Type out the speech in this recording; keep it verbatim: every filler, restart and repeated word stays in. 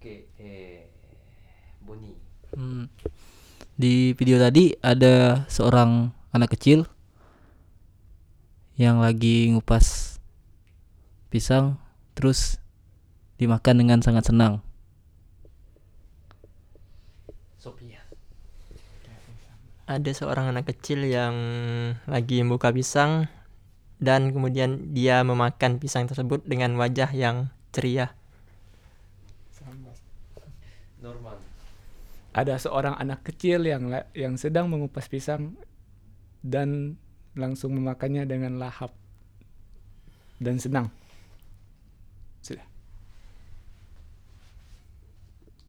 Oke, eh, Boni. Hmm. Di video tadi ada seorang anak kecil yang lagi ngupas pisang terus dimakan dengan sangat senang. Sophia. Ada seorang anak kecil yang lagi membuka pisang dan kemudian dia memakan pisang tersebut dengan wajah yang ceria. Norman. Ada seorang anak kecil yang yang sedang mengupas pisang dan langsung memakannya dengan lahap dan senang.